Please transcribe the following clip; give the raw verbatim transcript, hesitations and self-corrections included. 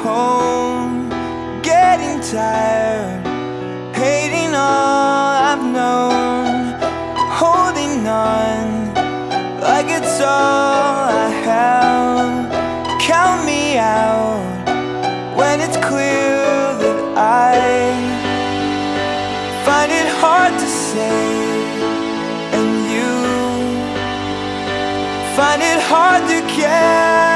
home, getting tired, hating all I've known, holding on like it's all I have. Count me out when it's clear that I find it hard to say, and you find it hard to care.